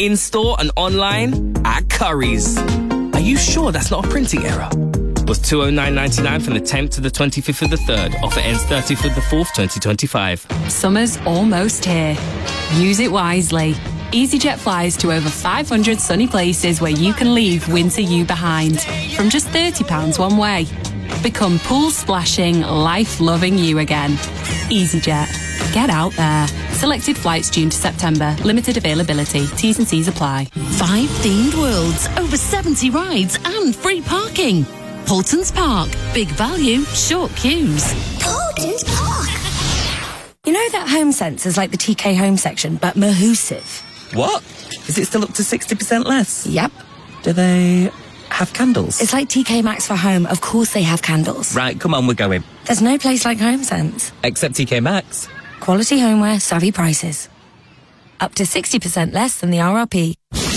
in-store and online at Curry's. Are you sure that's not a printing error? Was $209.99 from the 10th to the 25th of the 3rd. Offer ends 30th of the 4th, 2025. Summer's almost here. Use it wisely. EasyJet flies to over 500 sunny places where you can leave winter you behind. From just £30 one way. Become pool-splashing, life-loving you again. EasyJet. Get out there. Selected flights June to September. Limited availability. T's and C's apply. 5 themed worlds, over 70 rides and free parking. Paultons Park. Big value, short queues. Paultons Park. You know that Home Sense is like the TK Home section, but Mahoosive. What? Is it still up to 60% less? Yep. Do they have candles? It's like TK Maxx for home. Of course they have candles. Right, come on, we're going. There's no place like Home Sense. Except TK Maxx. Quality homeware, savvy prices. Up to 60% less than the RRP.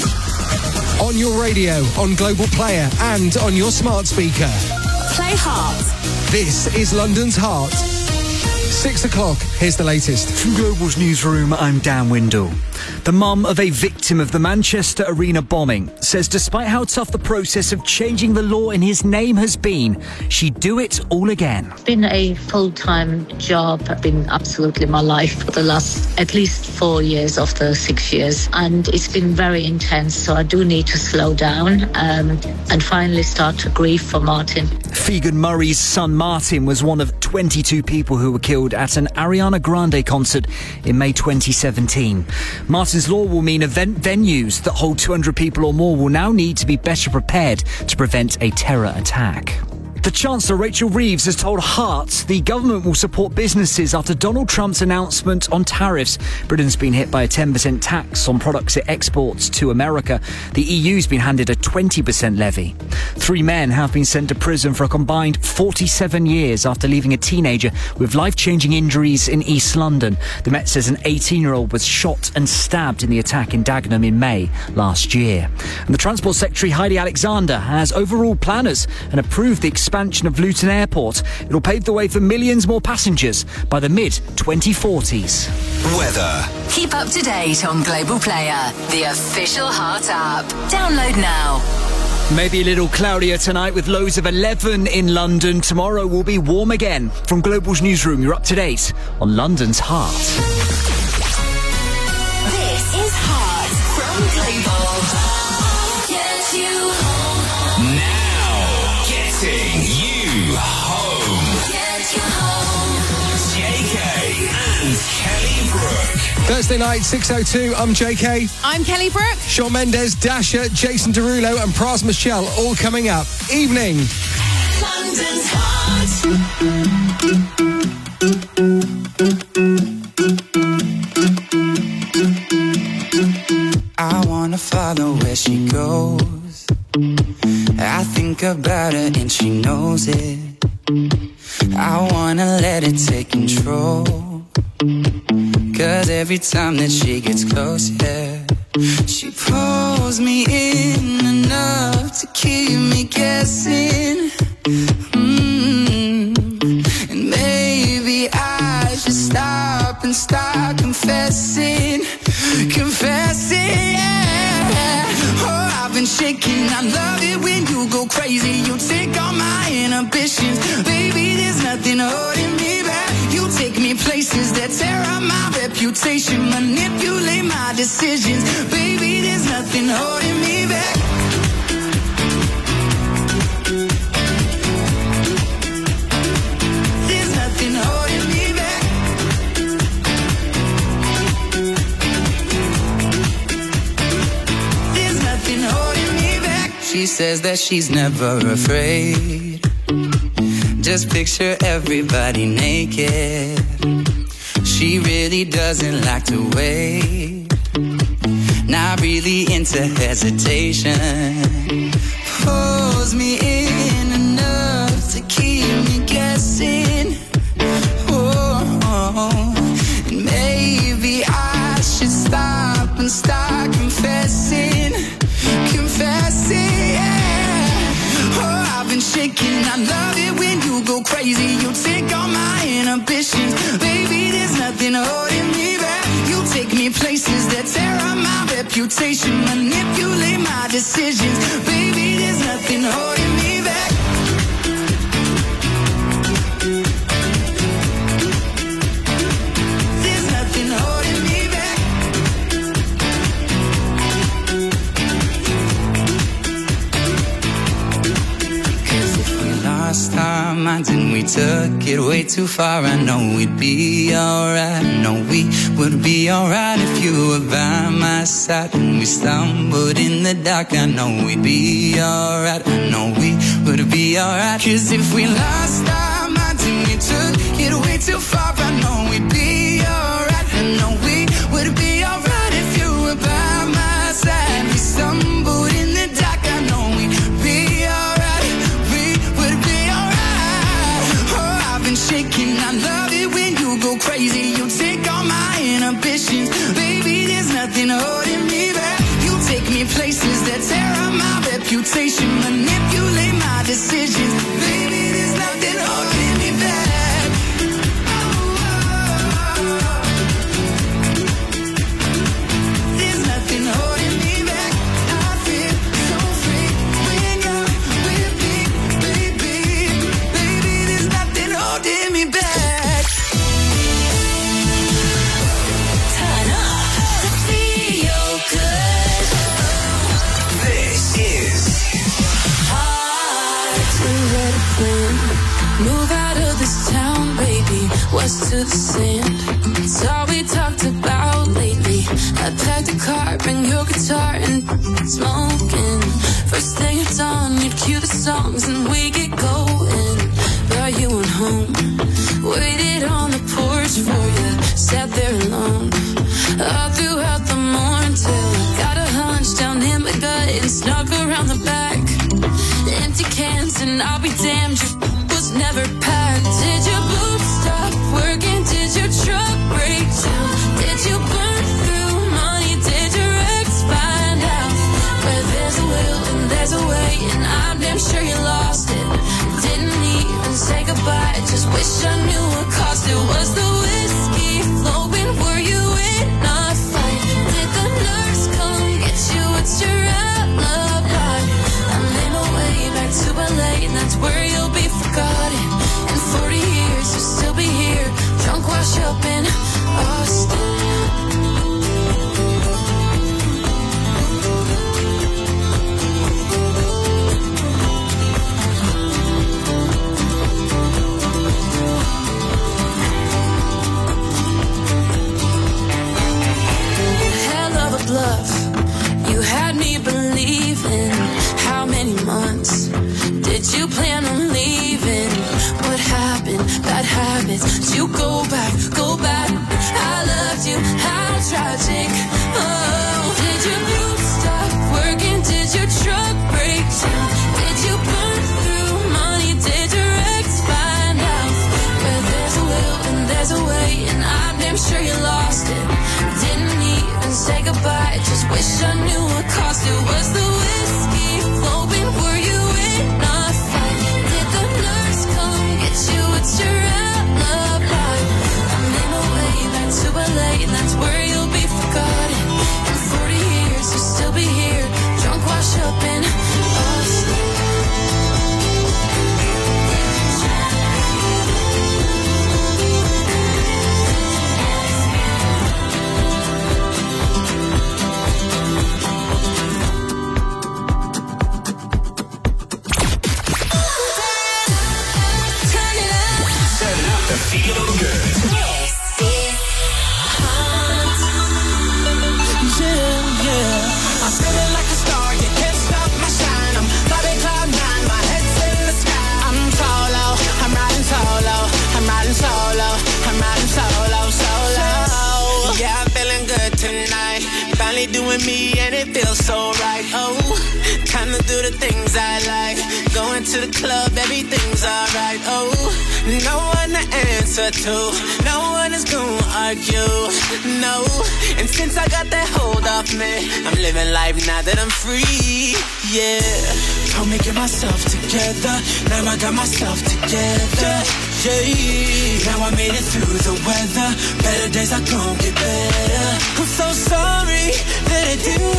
On your radio, on Global Player, and on your smart speaker. Play Heart. This is London's Heart. 6 o'clock, here's the latest. From Global's newsroom, I'm Dan Windle. The mum of a victim of the Manchester Arena bombing says despite how tough the process of changing the law in his name has been, she'd do it all again. It's been a full-time job. It's been absolutely my life for the last at least 4 years of the 6 years. And it's been very intense, so I do need to slow down and finally start to grieve for Martin. Fegan Murray's son Martin was one of 22 people who were killed at an Ariana Grande concert in May 2017. Martin's law will mean event venues that hold 200 people or more will now need to be better prepared to prevent a terror attack. The Chancellor, Rachel Reeves, has told Heart the government will support businesses after Donald Trump's announcement on tariffs. Britain's been hit by a 10% tax on products it exports to America. The EU's been handed a 20% levy. 3 men have been sent to prison for a combined 47 years after leaving a teenager with life-changing injuries in East London. The Met says an 18-year-old was shot and stabbed in the attack in Dagenham in May last year. And the Transport Secretary, Heidi Alexander, has overruled planners and approved the expansion of Luton Airport. It'll pave the way for millions more passengers by the mid-2040s. Weather. Keep up to date on Global Player, the official Heart app. Download now. Maybe a little cloudier tonight with lows of 11 in London. Tomorrow will be warm again. From Global's newsroom, you're up to date on London's Heart. This is Heart from Global. Get you home. Now, getting you home. Get you home. JK and Kelly Brook. Thursday night, 6:02, I'm JK. I'm Kelly Brook. Shawn Mendes, Dasha, Jason Derulo and Pras Michelle all coming up. Evening. London's Heart. I wanna follow where she goes. I think about her and she knows it. I wanna let it take control. 'Cause every time that she gets close, yeah, she pulls me in enough to keep me guessing. And maybe I should stop and start confessing, yeah. Oh, I've been shaking. I love it when you go crazy. You take all my inhibitions. Baby, there's nothing holding me back. You take me places that tear up my reputation, manipulate my decisions. Baby, there's nothing holding me back. There's nothing holding me back. There's nothing holding me back. She says that she's never afraid. Just picture everybody naked. She really doesn't like to wait. Not really into hesitation. Pulls me in enough to keep me guessing. And maybe I should stop and start confessing, yeah. Oh, I've been shaking. I love it when you go crazy. You take all my inhibitions. Baby, there's nothing holding me back. You take me places that tear up my reputation. reputation, manipulate my decisions. Baby, there's nothing holding me back. There's nothing holding me back. Cause if we lost our minds and we took it way too far, I know we'd be alright. I know we would be alright if you were by my side. When we stumbled in the dark, I know we'd be alright. I know we would be alright. Cause if we lost our minds and we took it way too far, I know we'd be alright. I know we would be alright if you were by my side. We stumbled in the dark, I know we'd be alright. We would be alright. Oh, I've been shaking, I love it when you go crazy. You take all my inhibitions. Baby, there's nothing holding me back. You take me places that tear up my reputation, manipulate my decisions. Baby, there's nothing holding me back. There's nothing holding me back. I feel so free when you're with me, baby. Baby, there's nothing holding me back. Turn up to feel good. This is Hard to let it win. Move out of this town, baby. West to the sand. It's all we talked about lately. I packed a car, bring your guitar and smoking. First thing it's on, you'd cue the songs and we get going. Brought you on home, waited on the porch for you. Sat there alone, all throughout the morning till I got a hunch down in my gut and snuck around the back. Empty cans and I'll be damned, your was never packed. Did your boobs stop working? Did your truck break down? Did you burn through money? Did your ex find out? Where there's a will and there's a way, and I'm damn sure you lost it. Didn't even say goodbye, just wish I knew what cost it. Was the whiskey flowing? Were you in a fight? Did the nurse come get you? What's your alibi? I made my way back to LA, and that's where you'll be forgotten. In 40 years, you'll still be here, drunk, wash up in Austin. Hell of a bluff, you had me believing. How many months did you plan on leaving? What happened? Bad habits. You go back, go back. I loved you, how tragic. Oh, did your boobs stop working? Did your truck break down? Did you burn through money? Did your ex find out? Where there's a will and there's a way, and I'm damn sure you lost it. Didn't even say goodbye, just wish I knew what cost it. Was the whiskey flowing? Were you in a fight? Did the nurse come get you? What's your alibi? I made my way back to LA, and that's where you'll be forgotten. In 40 years, you'll still be here, drunk, wash up in Austin. Feel Good. I'm feeling like a star, you can't stop my shine. I'm flying cloud nine, my head's in the sky. I'm solo, I'm riding solo, I'm riding solo, I'm riding solo, solo. Yeah, I'm feeling good tonight. Finally doing me and it feels so right. Oh, time to do the things I like. Going to the club, everything's alright. Oh, no one to answer to, no one is gonna argue, no. And since I got that hold off me, I'm living life now that I'm free, yeah. Told me get myself together, now I got myself together, yeah. Now I made it through the weather, better days are gonna get better. I'm so sorry that it didn't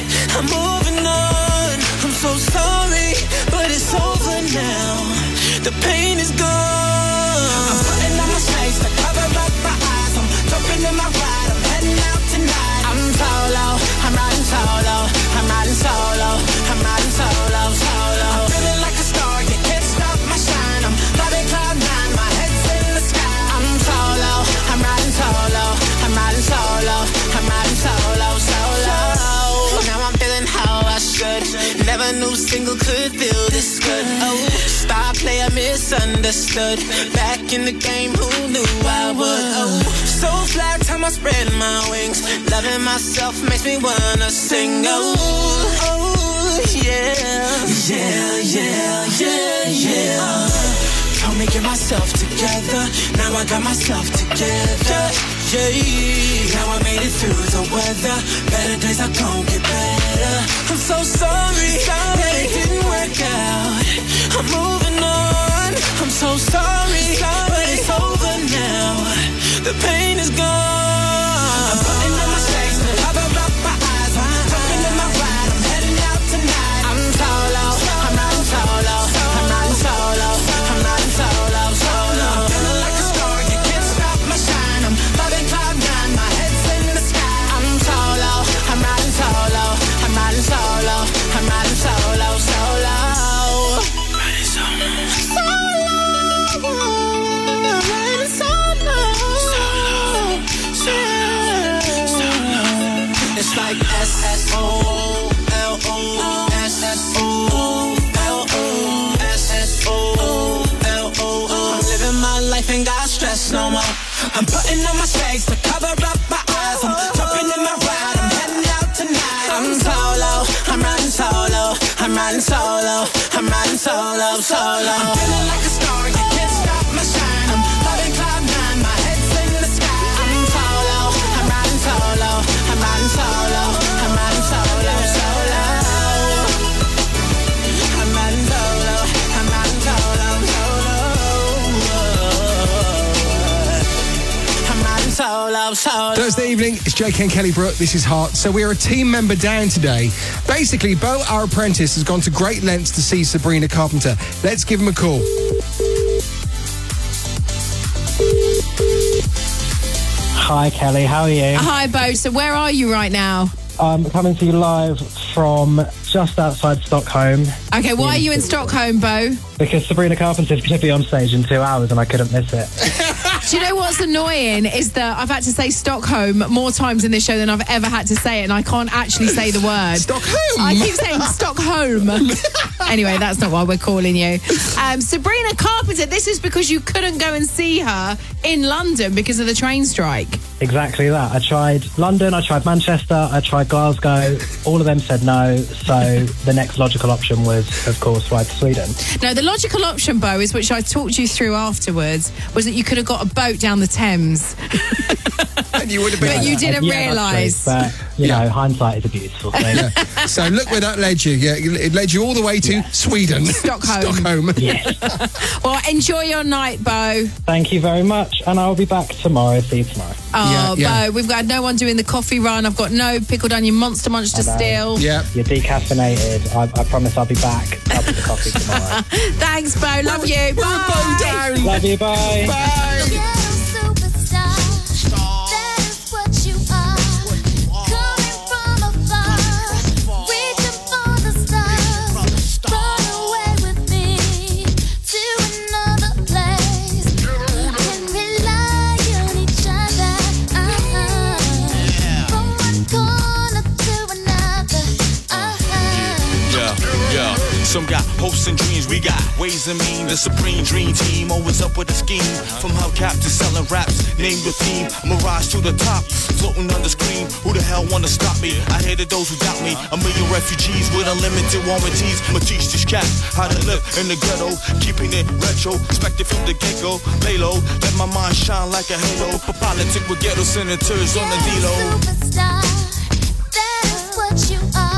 I'm moving on. I'm so sorry, but it's over now. The pain is gone. I'm putting on my shades to cover up my eyes. I'm jumping in my ride. I'm heading out tonight. I'm solo. I'm riding solo. I'm riding solo. I'm riding solo. Solo. I'm feeling like a star. You can't stop my shine. I'm flying cloud nine. My head's in the sky. I'm solo. I'm riding solo. I'm riding solo. I'm riding solo. Solo. Now I'm feeling how I should. Never knew single could feel this good. Oh, star player misunderstood. Back in the game, who knew I would? Oh, so fly time I spread my wings. Loving myself makes me wanna sing. Oh, oh, yeah, yeah, yeah, yeah, yeah. Told me get myself together. Now I got myself together. Yeah, now I made it through the weather. Better days are gon' get better. I'm so sorry that it didn't work out. I'm moving on. I'm so sorry, but it's over now. The pain is gone. I'm putting on my shades to cover up my eyes. I'm jumping in my ride. I'm heading out tonight. I'm solo. I'm riding solo. I'm riding solo. I'm riding solo. Solo. I'm feeling like a star. You can't stop my shine. I'm loving cloud nine. My head's in the sky. I'm solo. I'm riding solo. I'm riding solo. I'm riding solo. Solo. Riding solo. It's like S-S-O-L-O, S-S-O-L-O, S-S-O-L-O. I'm living my life, ain't got stress no more. I'm putting on my shades to cover up my eyes. I'm jumping in my ride, I'm heading out tonight. I'm solo, I'm riding solo. I'm riding solo, I'm riding solo, solo. I'm feeling like a star, you can't stop my shine. I'm loving cloud nine, my head's in the sky. I'm solo, I'm riding solo. I'm riding solo, I'm riding solo, solo. I'm riding solo, I'm riding solo, solo. I'm riding solo, solo. Thursday evening, it's Jake and Kelly Brook. This is Heart. So we're a team member down today. Basically, Bo, our apprentice, has gone to great lengths to see Sabrina Carpenter. Let's give him a call. Hi, Kelly. How are you? Hi, Bo. So where are you right now? I'm coming to you live from just outside Stockholm. Okay, why are you in Stockholm, Bo? Because Sabrina Carpenter's going to be on stage in 2 hours and I couldn't miss it. Do you know what's annoying is that I've had to say Stockholm more times in this show than I've ever had to say it, and I can't actually say the word. Stockholm? I keep saying Stockholm. Anyway, that's not why we're calling you. Sabrina Carpenter, this is because you couldn't go and see her in London because of the train strike. Exactly that. I tried London, I tried Manchester, I tried Glasgow. All of them said no, so the next logical option was, of course, fly to Sweden. No, the logical option, Bo, is which I talked you through afterwards, was that you could have got a boat down the Thames. And you would have been. But you didn't realise. But, you know, hindsight is a beautiful thing. Yeah. So look where that led you. Yeah, it led you all the way to Sweden. Stockholm. Yes. Well, enjoy your night, Bo. Thank you very much, and I'll be back tomorrow. See you tomorrow. Oh, Bo, we've got no one doing the coffee run. I've got no pickled onion Monster Munch to steal. Yeah. You're decaffeinated. I promise I'll be back up with the coffee tomorrow. Thanks, Bo. Love you. Bye. Bo down. Love you. Bye. Bye. Some got hopes and dreams, we got ways and means. The supreme dream team, always up with a scheme. From hubcap to selling raps, name the theme. Mirage to the top, floating on the screen. Who the hell wanna stop me? I hated those who doubt me. A million refugees with unlimited warranties. I'ma teach these cats how to live in the ghetto, keeping it retro, expected from the get-go. Lay low, let my mind shine like a halo. For politics with ghetto senators on the D-Lo. Superstar, that is what you are.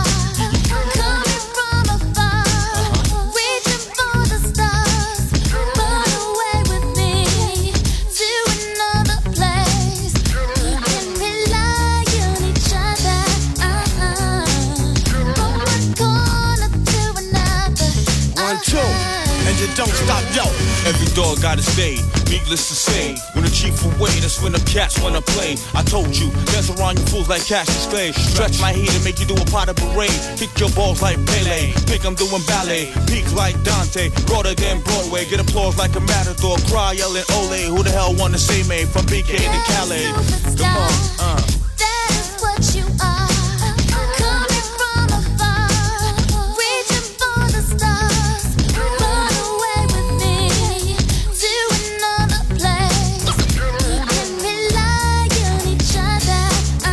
it don't stop, yo. Every dog got its day, needless to say. When the chief away, that's when the cats wanna play. I told you, dance around you fools like Cassius Clay. Stretch my heat and make you do a pot of parade. Kick your balls like Pele, think I'm doing ballet. Peak like Dante, broader than Broadway. Get applause like a matador, cry yelling ole. Who the hell wanna say me from BK to Calais? Come on, That's what you are. Coming from afar, reaching for the stars. Run away with me to another place. And rely on each other.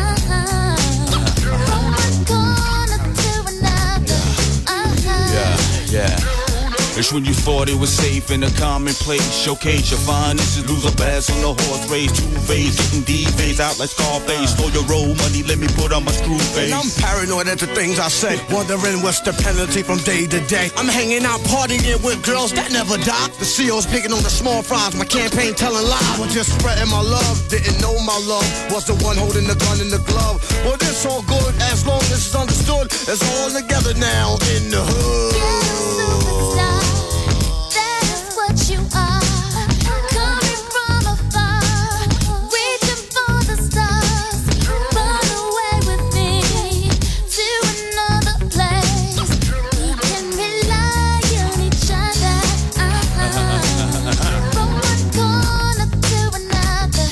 From one corner to another. yeah. It's when you thought it was safe in a commonplace. Showcase your finest, lose a bass on the horse race. 2 phase, getting D-phase out like Scarface. Stole your road money, let me put on my screw face. And I'm paranoid at the things I say, wondering what's the penalty from day to day. I'm hanging out, partying with girls that never die. The CEO's picking on the small fries, my campaign telling lies. Was just spreading my love, didn't know my love was the one holding the gun in the glove. Well, this all good as long as it's understood. It's all together now in the hood. That's what you are. Coming from afar, reaching for the stars. Run away with me to another place. We can rely on each other. From one corner to another.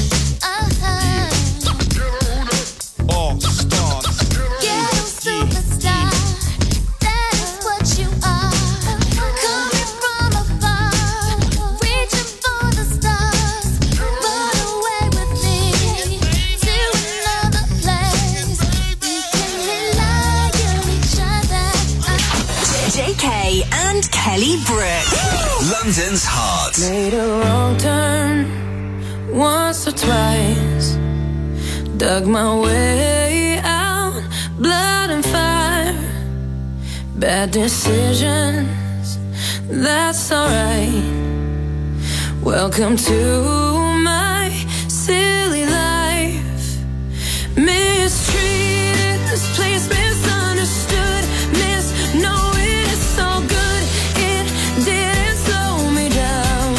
All stars. Ghetto superstar. That's what you are. Coming from afar, reaching for the stars. Run away with me to another place. We can rely on each other. JK and Kelly Brook. London's Heart. Made a wrong turn once or twice. Dug my way out, blood and fire. Bad decisions, that's alright. Welcome to my silly life. Mistreated, this place misunderstood. Knowing it's so good, it didn't slow me down.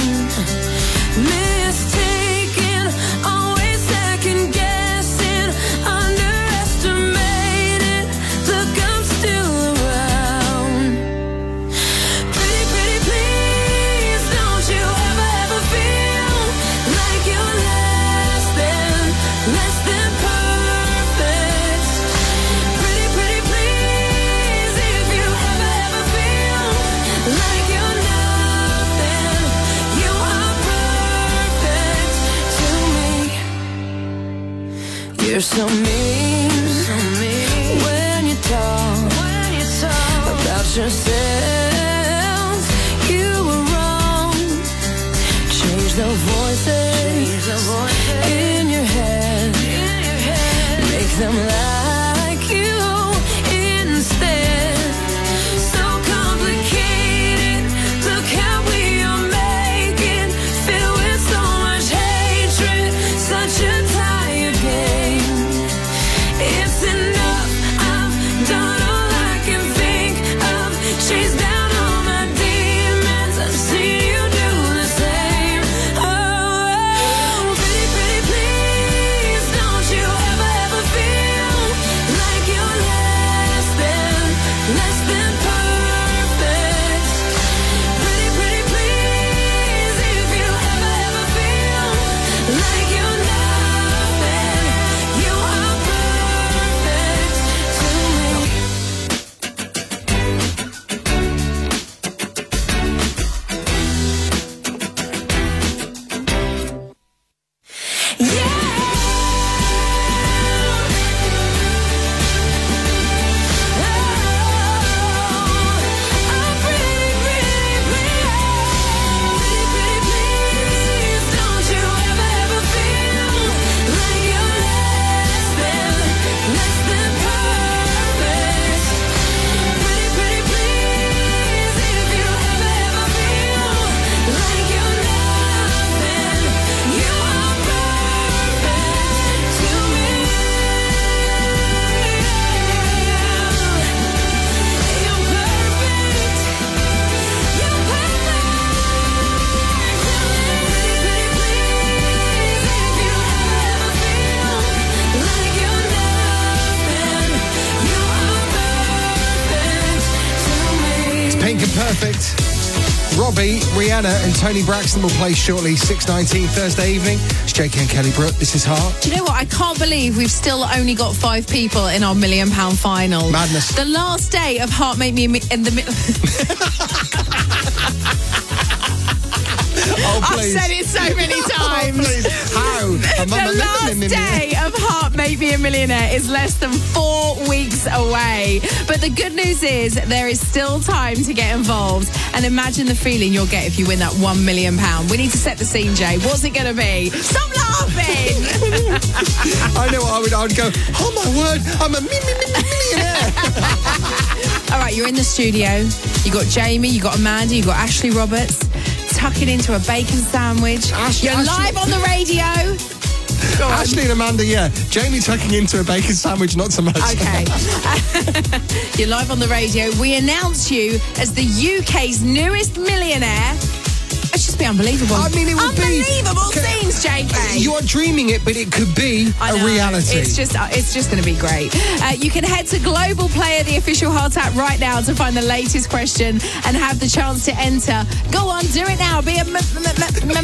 Mistaken, always second guessing, underestimated. Look, I'm still around. Pretty, pretty please, don't you ever feel like you're less than perfect. Pretty, pretty please, if you ever feel like you're nothing, you are perfect to me. You're so mean when you talk about yourself. You were wrong. Change the voices in your head. Make them like you instead. So complicated. Look how we are making. Filled with so much hatred. Such a tired game. It's enough. I've done all I can think of. Chase down all my demons. I've seen you do the same. Oh, pretty, pretty please, don't you ever feel Perfect. Robbie, Rihanna and Tony Braxton will play shortly, 6:19 Thursday evening. It's JK and Kelly Brook. This is Heart. Do you know what? I can't believe we've still only got 5 people in our £1 million final. Madness. The last day of Heart Make Me in the middle. Oh, I've please. said it so many times. Oh, please. How? The last day of Heart Make Me a Millionaire is less than 4 weeks away. But the good news is there is still time to get involved. And imagine the feeling you'll get if you win that £1 million. We need to set the scene, Jay. What's it going to be? Stop laughing! I know what I would go, oh my word, I'm a millionaire. All right, you're in the studio. You got Jamie, you got Amanda, you got Ashley Roberts. Tucking into a bacon sandwich. You're live on the radio. Go on. Ashley and Amanda, yeah. Jamie tucking into a bacon sandwich, not so much. Okay. You're live on the radio. We announce you as the UK's newest millionaire. It's just be unbelievable. I mean, it would be unbelievable scenes, JK. You're dreaming it, but it could be a reality. It's just going to be great. You can head to Global Player, the official Heart app, right now to find the latest question and have the chance to enter. Go on, do it now. Be a millionaire.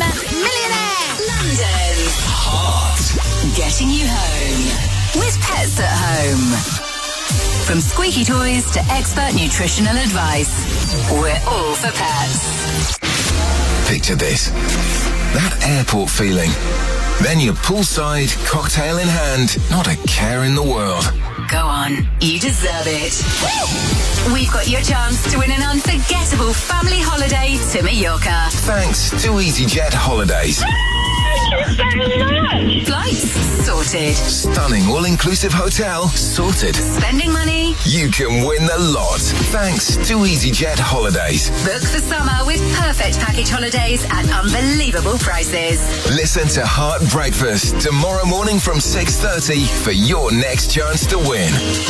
London. Heart. Getting you home. With Pets at Home. From squeaky toys to expert nutritional advice, we're all for pets. Picture this. That airport feeling. Then you're poolside, cocktail in hand, not a care in the world. Go on, you deserve it. We've got your chance to win an unforgettable family holiday to Mallorca. Thanks to EasyJet Holidays. Thank you so much. Flights sorted. Stunning all-inclusive hotel sorted. Spending money. You can win the lot. Thanks to EasyJet Holidays. Book for summer with perfect package holidays at unbelievable prices. Listen to Heart Breakfast tomorrow morning from 6:30 for your next chance to win.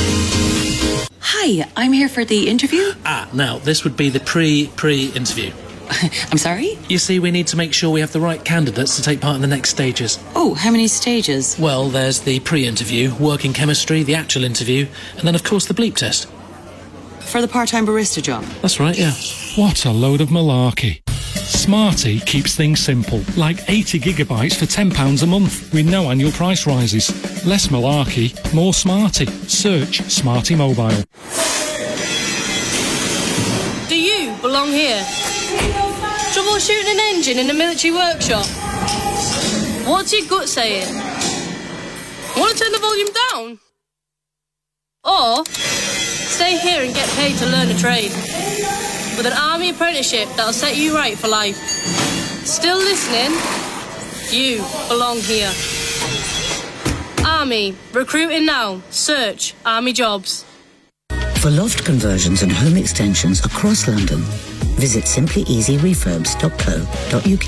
Hi, I'm here for the interview. Now, this would be the pre-interview. I'm sorry? You see, we need to make sure we have the right candidates to take part in the next stages. Oh, how many stages? Well, there's the pre-interview, working chemistry, the actual interview, and then, of course, the bleep test. For the part-time barista job? That's right, yeah. What a load of malarkey. Smarty keeps things simple, like 80 gigabytes for £10 a month, with no annual price rises. Less malarkey, more Smarty. Search Smarty Mobile. Do you belong here? Troubleshooting an engine in a military workshop? What's your gut saying? Want to turn the volume down? Or stay here and get paid to learn a trade with an army apprenticeship that'll set you right for life. Still listening? You belong here. Army, recruiting now. Search Army Jobs. For loft conversions and home extensions across London, visit simplyeasyrefurbs.co.uk.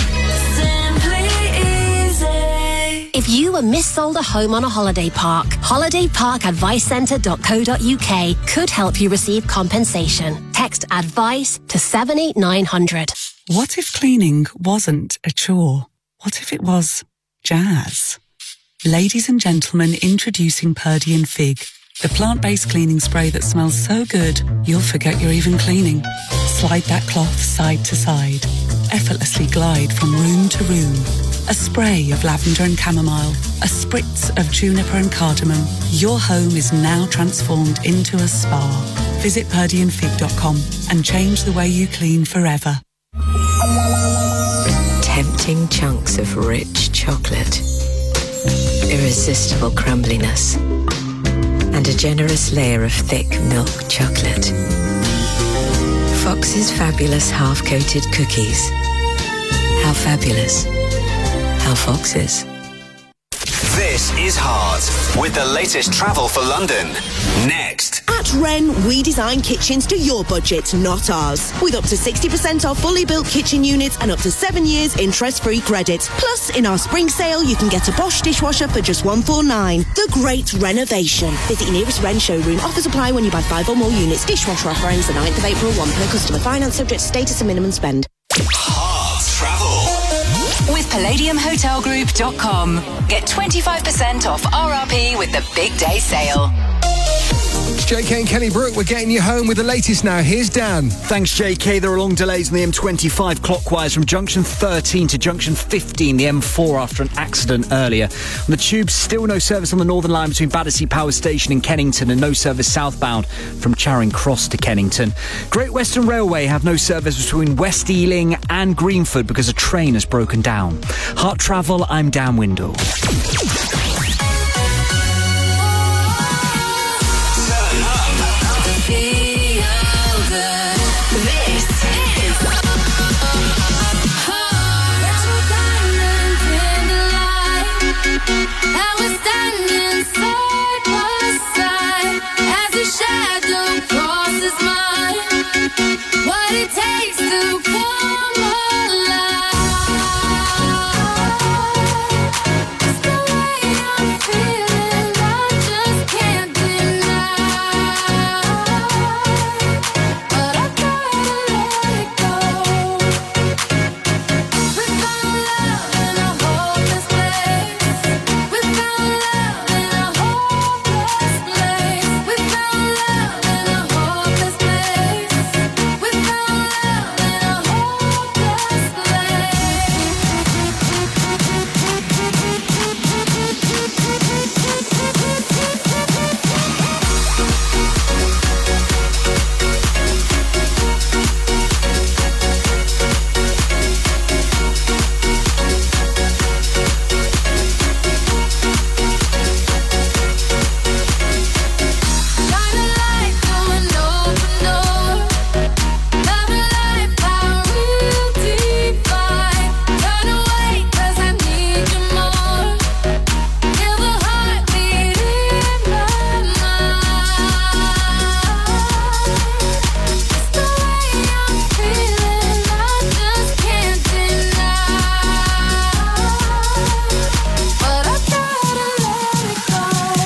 If you were missold a home on a holiday park, holidayparkadvicecentre.co.uk could help you receive compensation. Text ADVICE to 78900. What if cleaning wasn't a chore? What if it was jazz? Ladies and gentlemen, introducing Purdy and Fig, the plant-based cleaning spray that smells so good, you'll forget you're even cleaning. Slide that cloth side to side. Effortlessly glide from room to room. A spray of lavender and chamomile. A spritz of juniper and cardamom. Your home is now transformed into a spa. Visit purdyandfig.com and change the way you clean forever. Tempting chunks of rich chocolate. Irresistible crumbliness. And a generous layer of thick milk chocolate. Fox's fabulous half-coated cookies. How fabulous. How Fox's. This is Heart, with the latest travel for London. Next. At Wren, we design kitchens to your budget, not ours. With up to 60% off fully built kitchen units and up to 7 years interest-free credit. Plus, in our spring sale, you can get a Bosch dishwasher for just $149. The Great Renovation. Visit your nearest Wren showroom. Offers apply when you buy 5 or more units. Dishwasher offer ends the 9th of April. 1 per customer. Finance subject to status and minimum spend. Heart Travel. With PalladiumHotelGroup.com. Get 25% off RRP with the big day sale. JK and Kelly Brook, we're getting you home with the latest now. Here's Dan. Thanks, JK. There are long delays on the M25 clockwise from junction 13 to junction 15, the M4, after an accident earlier. On the tube, still no service on the Northern Line between Battersea Power Station and Kennington, and no service southbound from Charing Cross to Kennington. Great Western Railway have no service between West Ealing and Greenford because a train has broken down. Heart Travel, I'm Dan Windle. What it takes to come alive. It's the way I'm feeling, I just can't deny. But I gotta let it go. We found love in a hopeless place. We found love in a hopeless place. We found love in a hopeless place. We found love in a hopeless shine a light through an open door. Love and life, how real divine. Turn away, 'cause I need you more. Feel the heartbeat in my mind. It's the way I'm feeling, I just can't deny. But I gotta let it go.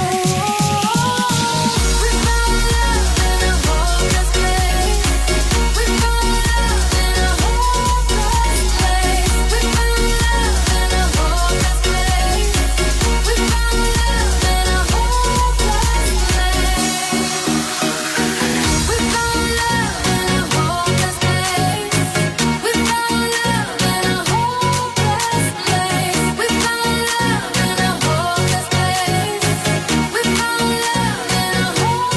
We found love in a hopeless place. We found love in a hopeless place. We found love in a hopeless place. We found love in a hopeless place. We found love in a hopeless place. We found love in a hopeless place. We found love in a hopeless place. We found love in a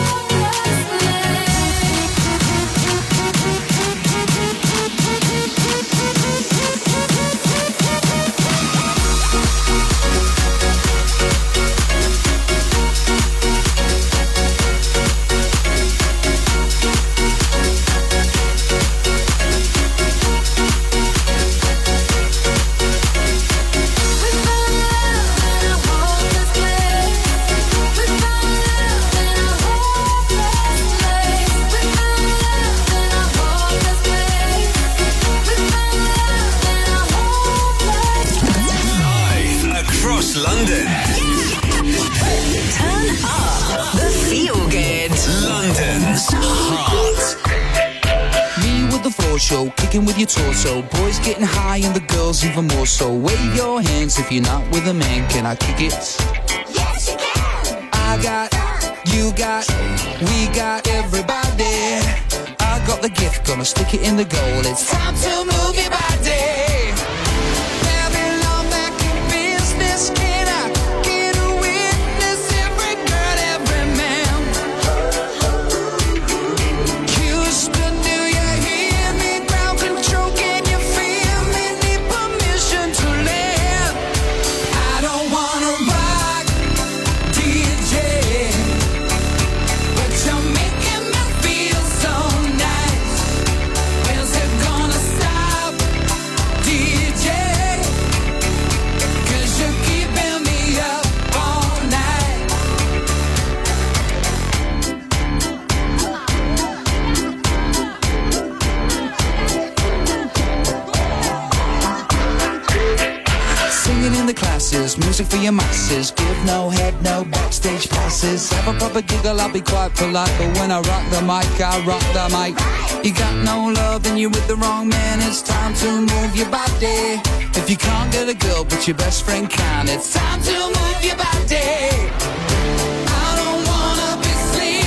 Live across London. Turn up the feel good. London's Heart. Me with the floor show, kicking with your torso. Boys getting high and the girls even more so. Wave your hands if you're not with a man. Can I kick it? Yes, you can. I got, you got, we got everybody. I got the gift, gonna stick it in the goal. It's time to move your body. Babylon back in business. Can I get a witness? Every girl, every man. Houston, do you hear me? Ground control, can you feel me? Need permission to land. I don't wanna rock, DJ, but you're making me feel so nice. When's it gonna stop, DJ? 'Cause you're keeping me up all night. Singing in the classes, music for your masses. Give no head, no backstage passes. Have a proper giggle, I'll be quite polite. But when I rock the mic, I rock the mic. You got no love, then you're with the wrong man. It's time to move your body. If you can't get a girl, but your best friend can, it's time to move your body. I don't wanna be sleeping.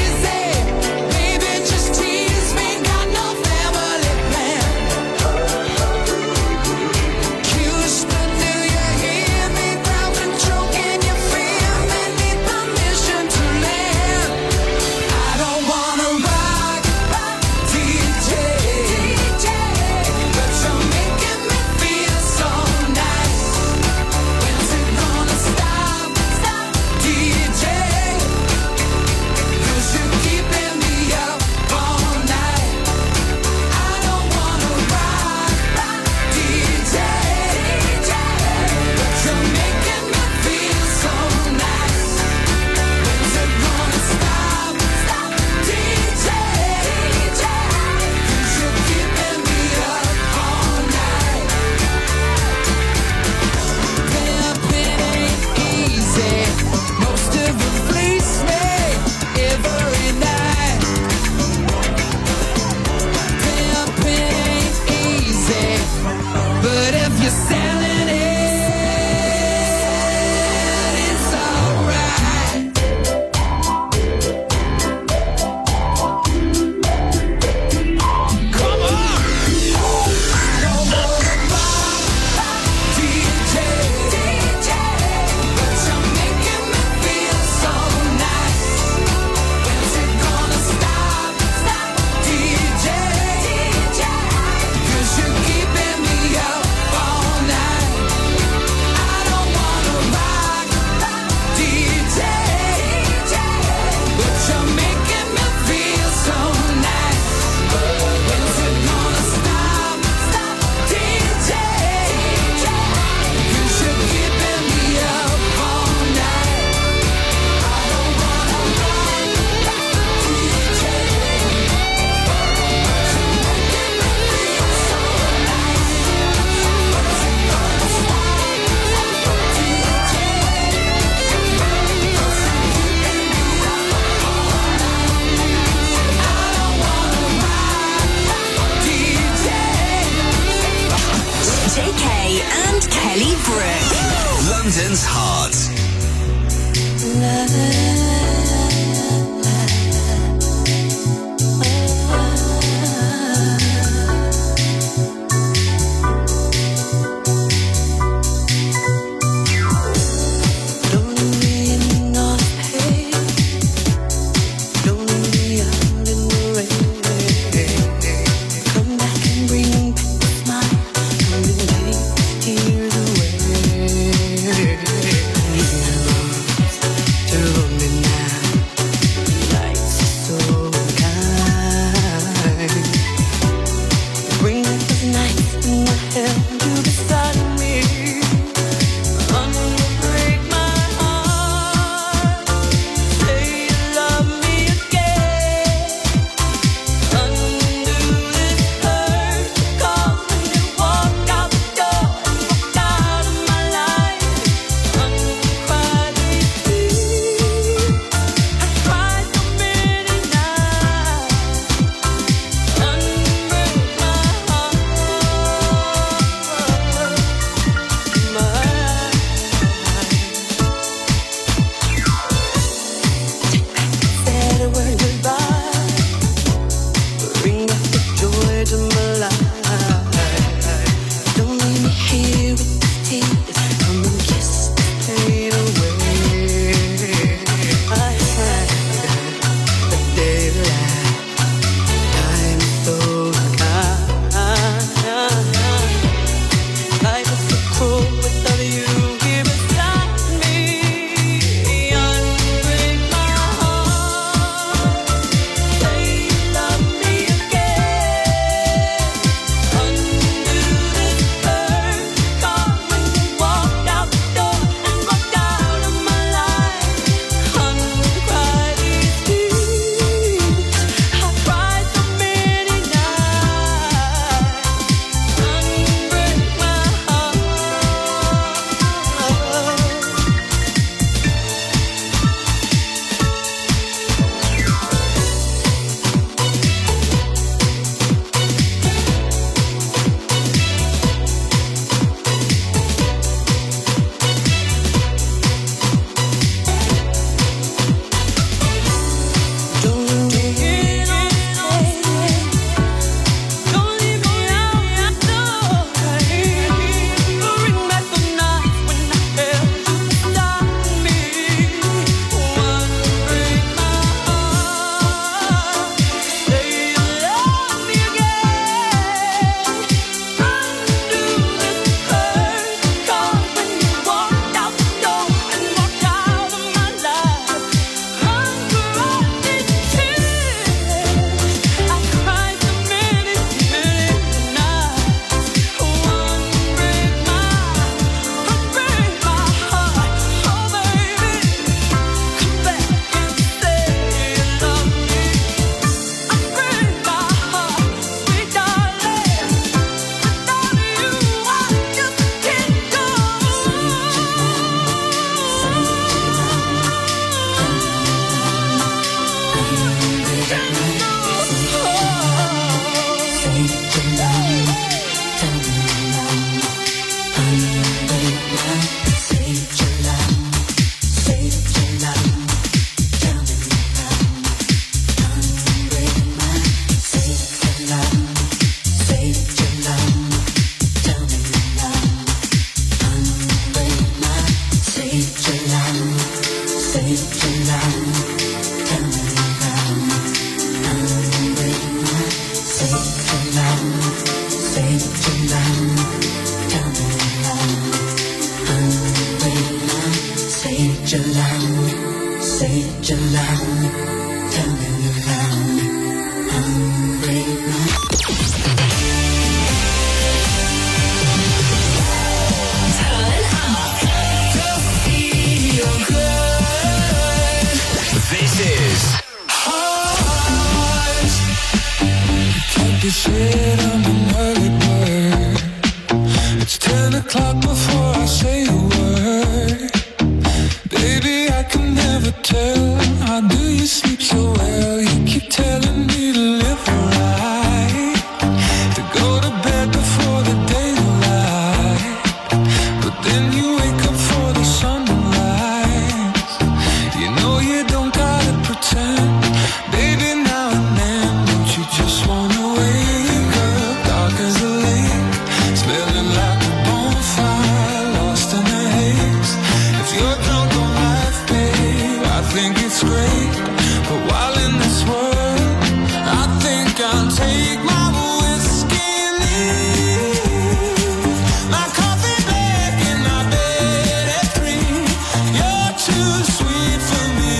This is Hearts. Can't be said I'm an early bird. It's 10 o'clock before I say a word. Baby, I can never tell. How do you sleep so well? You keep telling me to live right, to go to bed before the daylight, but then you wake up for the sunrise. You know you don't gotta pretend. Baby, now and then, don't you just wanna wake up dark as a lake, smelling like a bonfire, lost in the haze. If you're drunk on life, babe, I think it's great. But while in this world, I think I'll take my whiskey and leave my coffee black in my bed at 3. You're too sweet for me.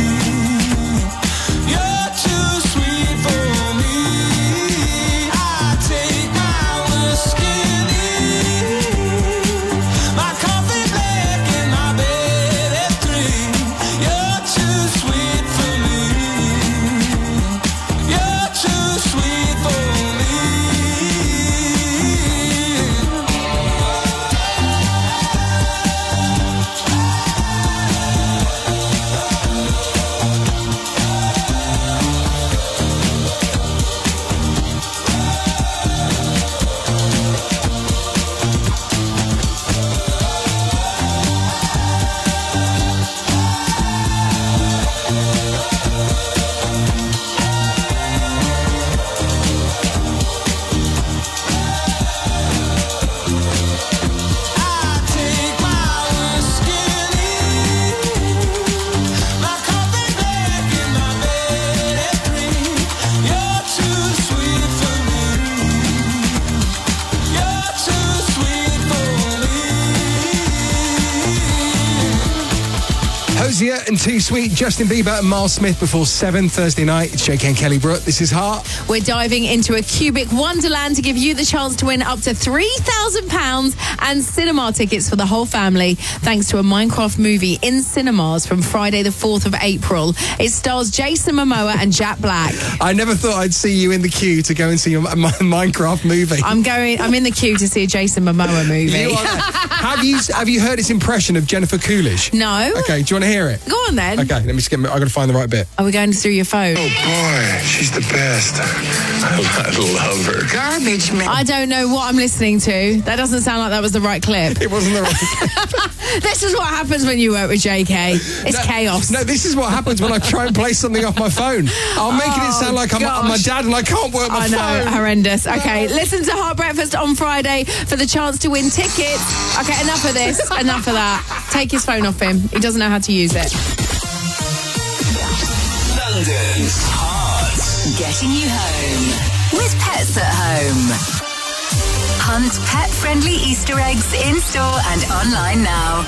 You're too sweet for me. I take my whiskey and leave my coffee black in my bed at 3. You're too sweet for me. You're too sweet for me. Take my whiskey and leave my coffee black in my bed at 3. You're too sweet for me. You're too sweet for me. Hosier and Too Sweet, Justin Bieber and Miles Smith before 7 Thursday night. It's JK and Kelly Brook. This is Heart. We're diving into a cubic wonderland to give you the chance to win up to £3,000 and cinema tickets for the whole family, thanks to a Minecraft movie in cinemas from Friday the 4th of April. It stars Jason Momoa and Jack Black. I never thought I'd see you in the queue to go and see a Minecraft movie. I'm in the queue to see a Jason Momoa movie. You are- have you heard his impression of Jennifer Coolidge? No. Okay, do you want to hear it? Go on then. Okay, let me just I've got to find the right bit. Are we going through your phone? Oh boy, she's the best. I love her. Garbage man. I don't know what I'm listening to. That doesn't sound like that was the right clip. It wasn't the right clip. This is what happens when you work with JK. It's chaos. No, this is what happens when I try and play something off my phone. I'm making it sound like I'm my dad and I can't work my phone. I know, horrendous. Okay, listen to Heart Breakfast on Friday for the chance to win tickets. Okay, enough of this. Enough of that. Take his phone off him. He doesn't know how to use it. London's Heart. Getting you home with Pets at Home. Hunt pet-friendly Easter eggs in-store and online now.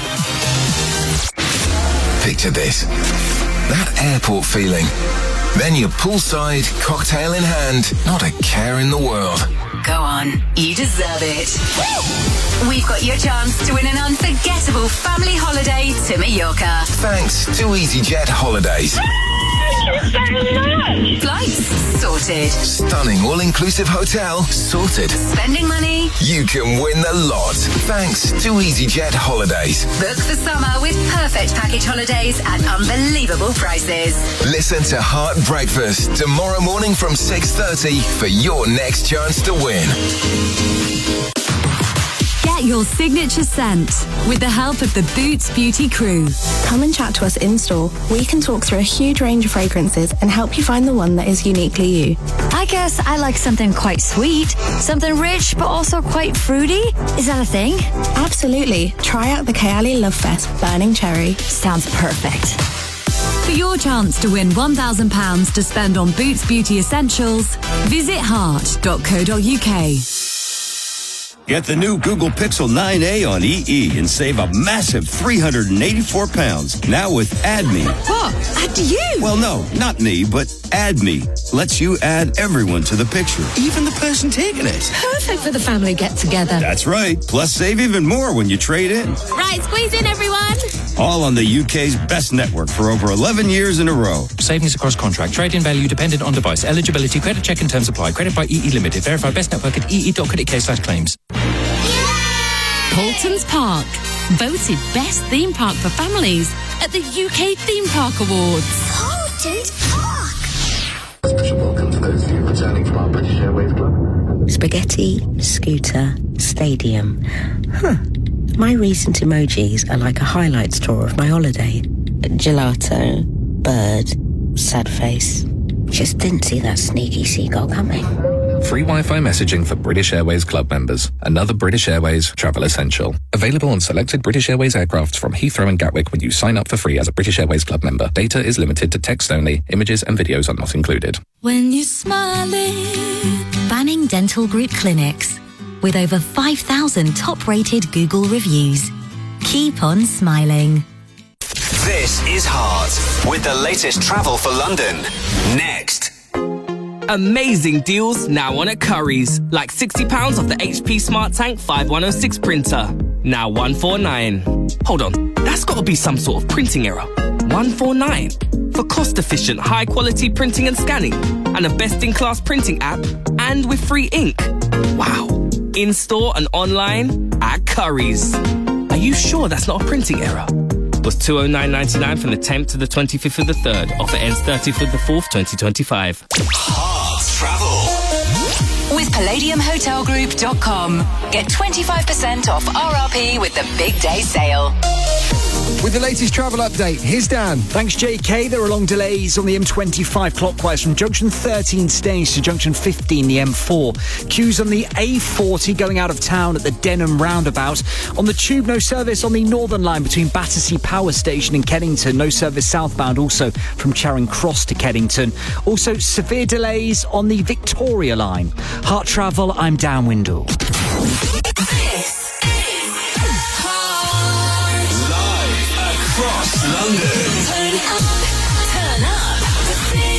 Picture this. That airport feeling. Then you're poolside, cocktail in hand, not a care in the world. Go on, you deserve it. We've got your chance to win an unforgettable family holiday to Mallorca. Thanks to EasyJet Holidays. Flights sorted. Stunning all-inclusive hotel sorted. Spending money. You can win the lot. Thanks to EasyJet Holidays. Book for summer with perfect package holidays at unbelievable prices. Listen to Heart Breakfast tomorrow morning from 6:30 for your next chance to win. Get your signature scent with the help of the Boots Beauty crew. Come and chat to us in store. We can talk through a huge range of fragrances and help you find the one that is uniquely you. I guess I like something quite sweet, something rich but also quite fruity. Is that a thing? Absolutely. Try out the Kayali Love Fest Burning Cherry. Sounds perfect. For your chance to win £1,000 to spend on Boots Beauty Essentials, visit heart.co.uk. Get the new Google Pixel 9a on EE and save a massive 384 pounds. Now with Add Me. What? Add you? Well, no, not me, but Add Me. Lets you add everyone to the picture, even the person taking it. Perfect for the family get-together. That's right. Plus, save even more when you trade in. Right, squeeze in, everyone. All on the UK's best network for over 11 years in a row. Savings across contract. Trade-in value dependent on device. Eligibility, credit check and terms apply. Credit by EE Limited. Verify best network at ee.co.uk/claims. Paultons Park. Voted best theme park for families at the UK Theme Park Awards. Paultons Park. Welcome to those of you returning from our British Airways Club. Spaghetti, scooter, stadium. My recent emojis are like a highlights tour of my holiday. Gelato, bird, sad face. Just didn't see that sneaky seagull coming. Free Wi-Fi messaging for British Airways Club members. Another British Airways travel essential. Available on selected British Airways aircrafts from Heathrow and Gatwick when you sign up for free as a British Airways Club member. Data is limited to text only. Images and videos are not included. When you're smiling. Banning Dental Group Clinics. With over 5,000 top-rated Google reviews. Keep on smiling. This is Heart with the latest travel for London. Next. Amazing deals now on at Currys. Like £60 off the HP Smart Tank 5106 printer. Now £149. Hold on, that's got to be some sort of printing error. £149 for cost-efficient, high-quality printing and scanning, and a best-in-class printing app, and with free ink. Wow. In-store and online at Currys. Are you sure that's not a printing error? Was £209.99 from the 10th to the 25th of the 3rd. Offer ends 30th of the 4th, 2025. Heart Travel. With PalladiumHotelGroup.com. Get 25% off RRP with the Big Day Sale. With the latest travel update, here's Dan. Thanks, JK. There are long delays on the M25 clockwise from junction 13 Staines to junction 15, the M4. Queues on the A40 going out of town at the Denham roundabout. On the tube, no service on the Northern Line between Battersea Power Station and Kennington. No service southbound also from Charing Cross to Kennington. Also, severe delays on the Victoria Line. Heart Travel, I'm Dan Windle. Across London. Turn up the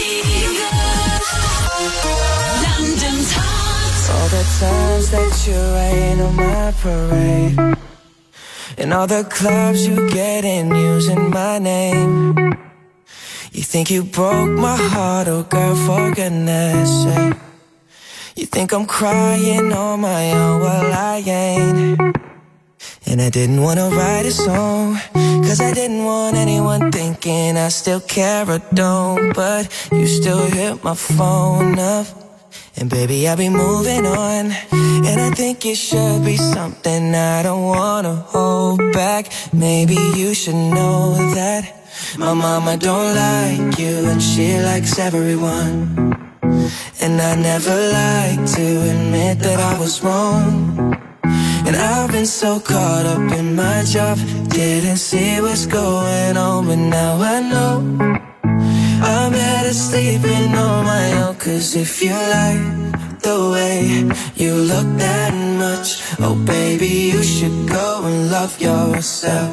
London's Heart. All the times that you rain on my parade, and all the clubs you get in using my name. You think you broke my heart, oh girl, for goodness sake. You think I'm crying on my own, well I ain't. And I didn't wanna write a song, cause I didn't want anyone thinking I still care or don't. But you still hit my phone up, and baby I'll be moving on. And I think it should be something I don't wanna hold back. Maybe you should know that my mama don't like you, and she likes everyone. And I never like to admit that I was wrong. And I've been so caught up in my job, didn't see what's going on. But now I know I'm better sleeping on my own. Cause if you like the way you look that much, oh baby, you should go and love yourself.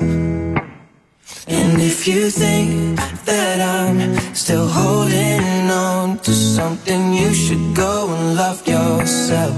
And if you think that I'm still holding on to something, you should go and love yourself.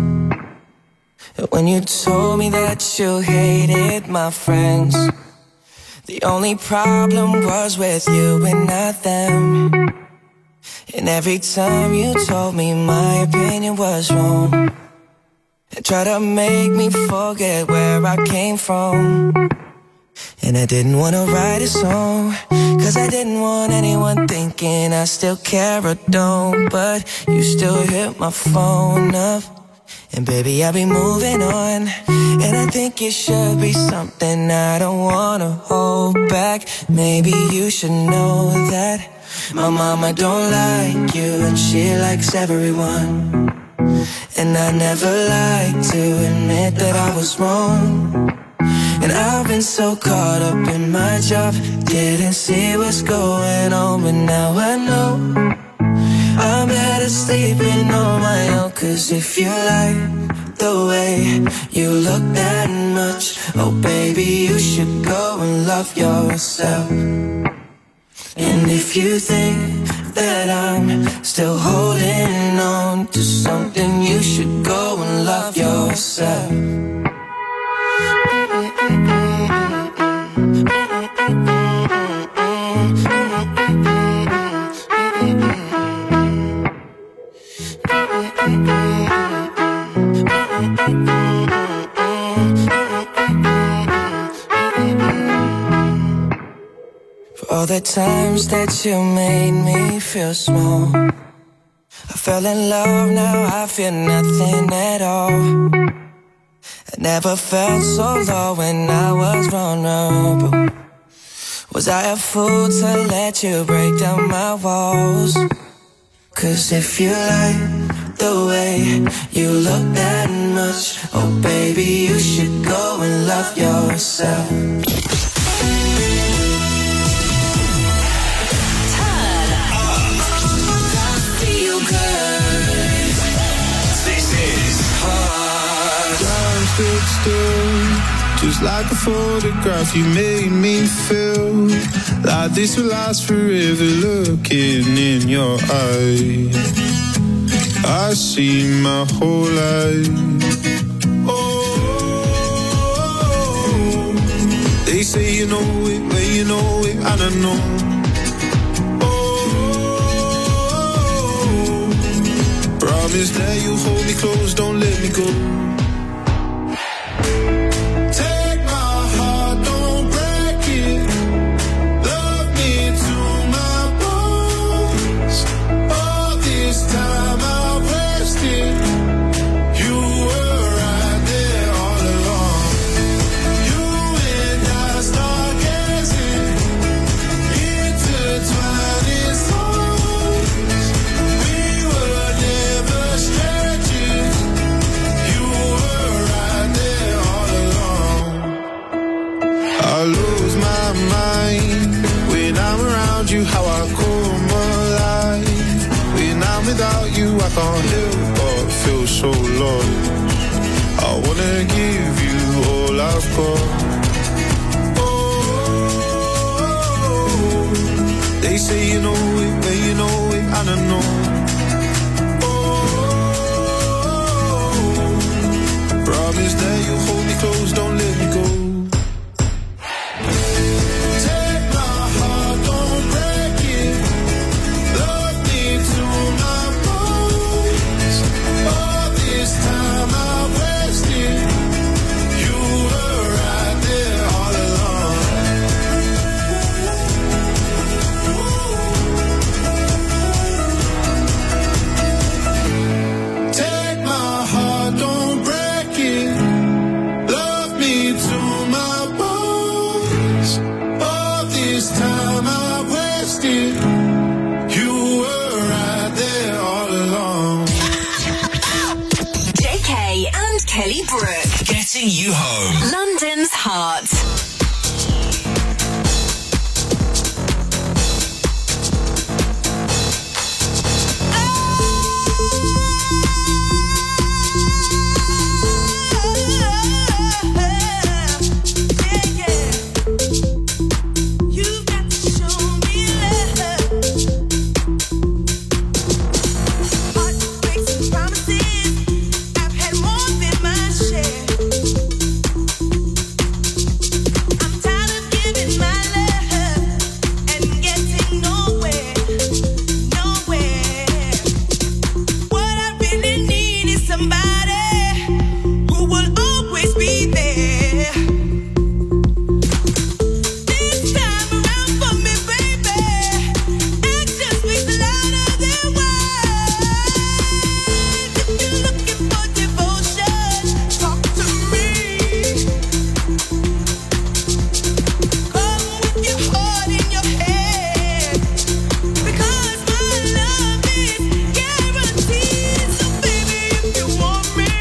When you told me that you hated my friends, the only problem was with you and not them. And every time you told me my opinion was wrong, and tried to make me forget where I came from. And I didn't wanna write a song, cause I didn't want anyone thinking I still care or don't. But you still hit my phone up, and baby I'll be moving on. And I think it should be something I don't wanna hold back. Maybe you should know that my mama don't like you, and she likes everyone. And I never like to admit that I was wrong. And I've been so caught up in my job, didn't see what's going on. But now I know I'm better sleeping on my own. Cause if you like the way you look that much. Oh baby, you should go and love yourself. And if you think that I'm still holding on to something, you should go and love yourself. For all the times that you made me feel small, I fell in love, now I feel nothing at all. I never felt so low when I was vulnerable. Was I a fool to let you break down my walls? Cause if you like the way you look that much, oh baby, you should go and love yourself. Turn up. Feel good. This is Hard. Time stood still, just like a photograph. You made me feel like this will last forever. Looking in your eyes, I see my whole life. Oh, they say you know it, but you know it, I don't know. Oh, promise that you hold me close, don't let me go. How I come alive when I'm without you, I can't help but feel so lost. I wanna give you all I've got. Oh, they say you know it, but you know it, I don't know. Oh, promise that you hold me close, don't let me go. Kelly Brook. Getting you home. London's Heart. Want me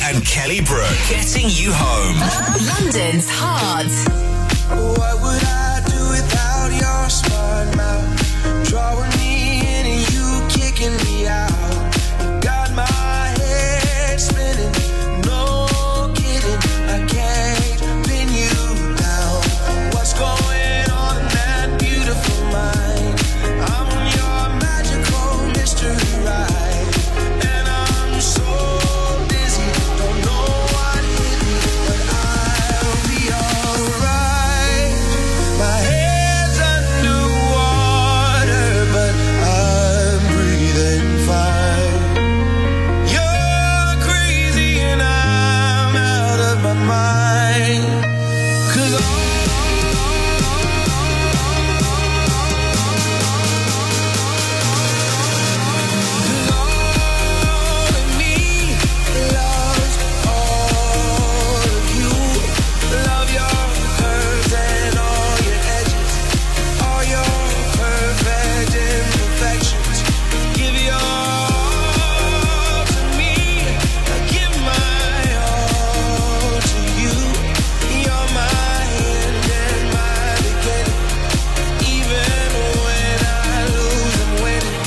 and Kelly Brook getting you home. London's Heart. What would I do without your smart mouth? Drawing me in and you kicking me out. You got my head spinning. No kidding, I can't pin you down. What's going on in that beautiful mind? I'm on your magical mystery ride. And I'm so dizzy, don't know what hit me, but I'll be alright. My head's underwater, but I'm breathing fine. You're crazy and I'm out of my mind. 'Cause all of me loves all of you. Love your curves and all your edges, all your perfect imperfections. Give your all to me, I give my all to you. You're my end and my beginning. Even when I lose, I'm winning.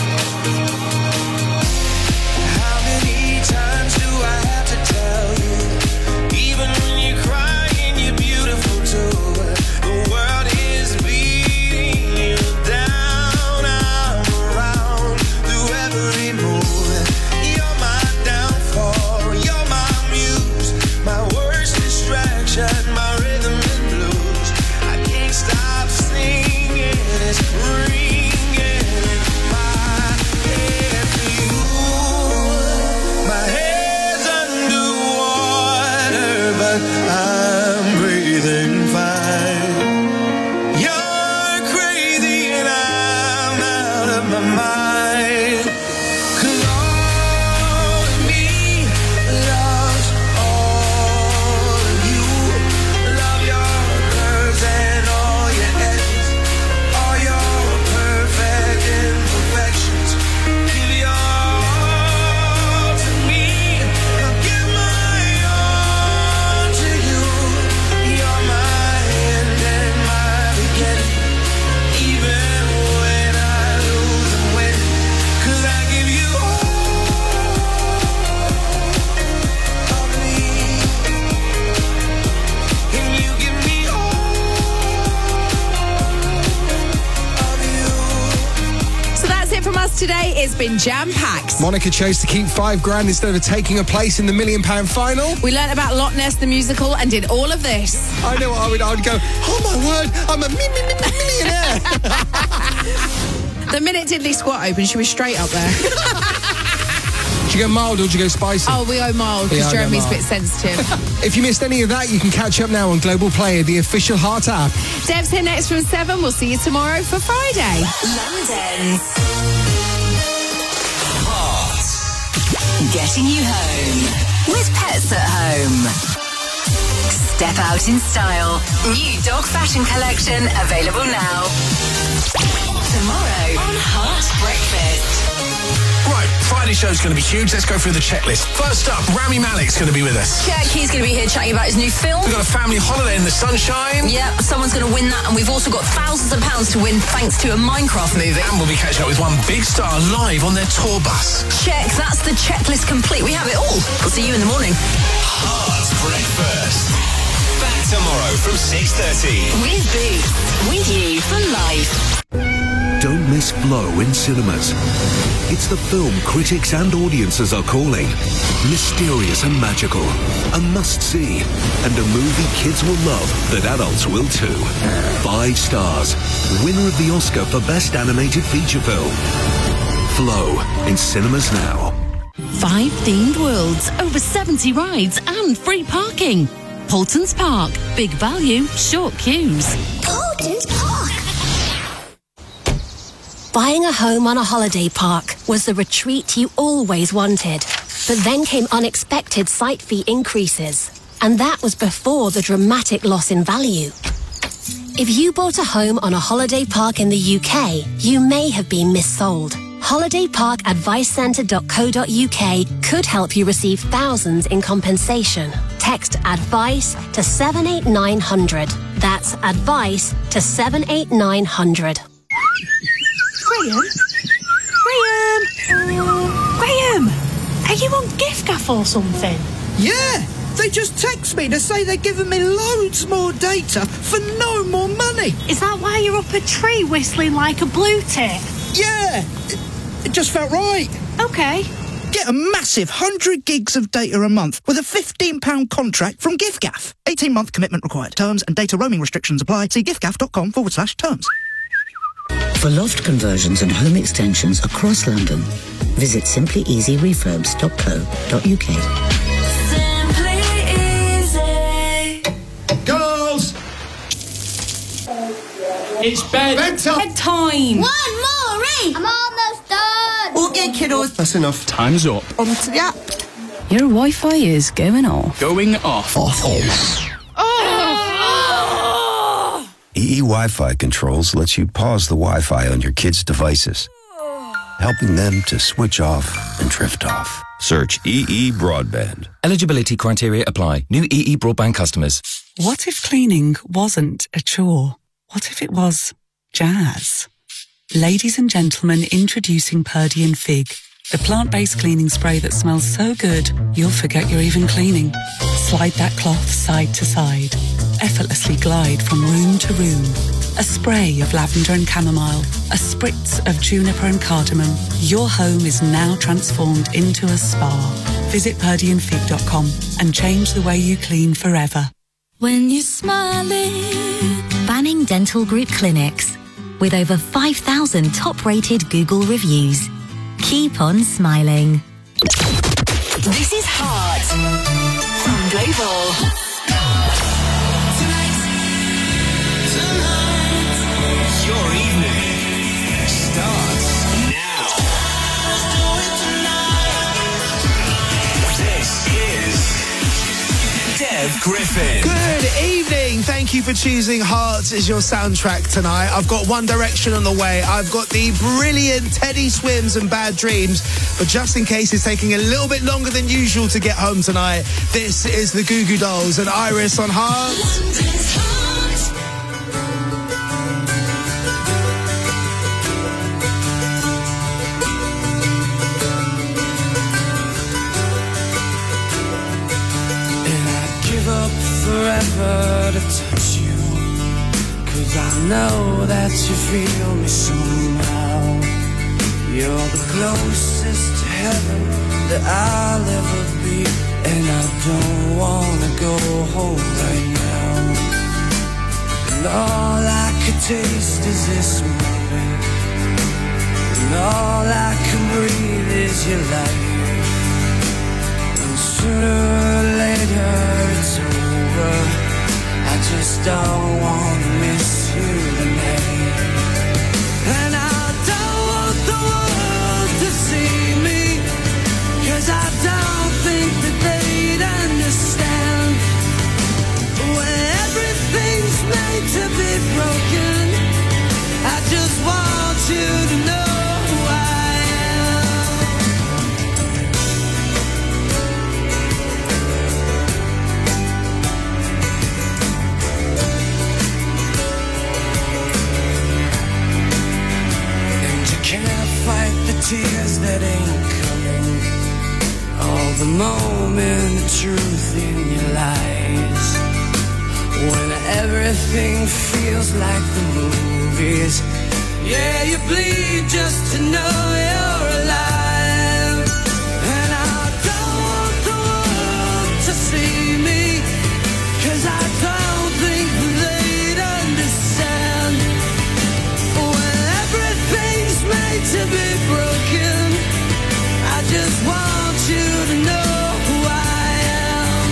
How many times do I have to tell you? Even when you're crying, you're beautiful too. The world is beating you down. I'm around through every move. You're my downfall. You're my muse. My worst distraction. My rhythm and blues. I can't stop singing. It's ringing in my head for you. My head's underwater, but I'm breathing fine. You're crazy and I'm out of my mind. 'Cause all of me loves all of you. Love your curves and all your edges, all your perfect imperfections. Give your all to me, I'll give my all to you. You're my end and my beginning. Even when I lose, I'm winning. 'Cause I give you all of me, and you give me all of you. So that's it from us today. It's been jam-packed. Monica chose to keep $5,000 instead of taking a place in the £1 million final. We learnt about Loch Ness the musical and did all of this. I know what I would go, oh my word, I'm a millionaire. The minute Diddley Squat opened, she was straight up there. Do you go mild or do you go spicy? Oh, we go mild because Yeah, I go Jeremy's a mild. bit sensitive. If you missed any of that, you can catch up now on Global Player, the official Heart app. Deb's here next from 7. We'll see you tomorrow for Friday. London's Heart. Getting you home with Pets at Home. Step out in style. New dog fashion collection available now. Tomorrow on Heart Breakfast. Right, Friday show's going to be huge. Let's go through the checklist. First up, Rami Malek's going to be with us. Check, he's going to be here chatting about his new film. We've got a family holiday in the sunshine. Yep, someone's going to win that, and we've also got thousands of pounds to win thanks to a Minecraft movie. And we'll be catching up with one big star live on their tour bus. Check, that's the checklist complete. We have it all. We'll see you in the morning. Heart Breakfast. Back tomorrow from 6:30. With Boots. With you for life. Don't miss Flow in cinemas. It's the film critics and audiences are calling mysterious and magical, a must-see, and a movie kids will love that adults will too. 5 stars, winner of the Oscar for Best Animated Feature Film. Flow in cinemas now. 5 themed worlds, over 70 rides and free parking. Paultons Park. Big value, short queues. Paultons Park. Buying a home on a holiday park was the retreat you always wanted. But then came unexpected site fee increases. And that was before the dramatic loss in value. If you bought a home on a holiday park in the UK, you may have been missold. holidayparkadvicecentre.co.uk could help you receive thousands in compensation. Text ADVICE to 78900. That's ADVICE to 78900. Graham, are you on giffgaff or something? Yeah, they just text me to say they're giving me loads more data for no more money. Is that why you're up a tree whistling like a blue tit? Yeah, it just felt right. Okay. Get a massive 100 gigs of data a month with a £15 contract from giffgaff. 18-month commitment required. Terms and data roaming restrictions apply. See giffgaff.com/terms. For loft conversions and home extensions across London, visit simplyeasyrefurbs.co.uk. Simply Easy. Girls! It's bedtime. Bedtime. One more, I'm almost done. Okay, kiddos. That's enough. Time's up. Onto the app. Your Wi-Fi is going off. Going off. EE Wi-Fi Controls lets you pause the Wi-Fi on your kids' devices, helping them to switch off and drift off. Search EE Broadband. Eligibility criteria apply. New EE broadband customers. What if cleaning wasn't a chore? What if it was jazz? Ladies and gentlemen, introducing Purdy and Fig, the plant-based cleaning spray that smells so good, you'll forget you're even cleaning. Slide that cloth side to side. Effortlessly glide from room to room. A spray of lavender and chamomile, a spritz of juniper and cardamom. Your home is now transformed into a spa. Visit purdyandfig.com and change the way you clean forever. When you're smiling. Banning Dental Group Clinics. With over 5,000 top-rated Google reviews. Keep on smiling. This is Heart from Global. Your evening starts now. This is Dev Griffin. Good evening. Thank you for choosing Hearts as your soundtrack tonight. I've got One Direction on the way. I've got the brilliant Teddy Swims and Bad Dreams. But just in case it's taking a little bit longer than usual to get home tonight, this is the Goo Goo Dolls and Iris on Hearts. Forever to touch you, 'cause I know that you feel me somehow. You're the closest to heaven that I'll ever be, and I don't wanna go home right now. And all I could taste is this moment, and all I can breathe is your life. And sooner or later it's over. I just don't want to miss you tonight. And I don't want the world to see me, 'cause I don't think that they'd understand. When everything's made to be broken, I just want you to know who I am. Can't fight the tears that ain't coming. All the moment of truth in your lies. When everything feels like the movies. Yeah, you bleed just to know you're alive. And I don't want the world to see me, 'cause I don't think they'd understand. When everything's made to be broken, I just want you to know who I am.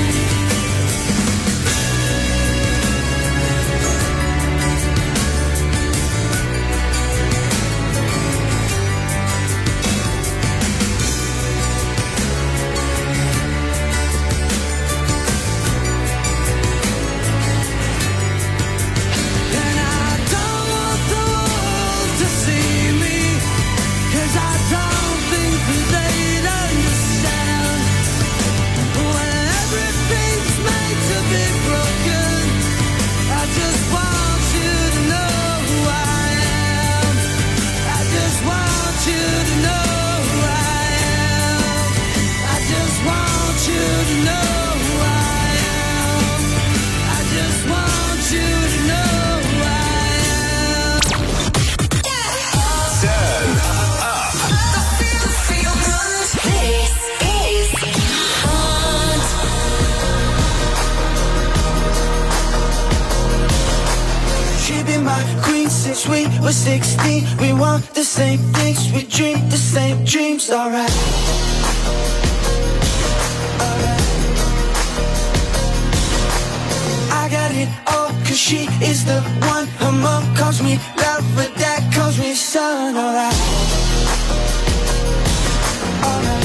you be my queen since we were 16. We want the same things, we dream the same dreams, alright. I got it all, cause she is the one. Her mom calls me love, but dad calls me son, alright. Alright.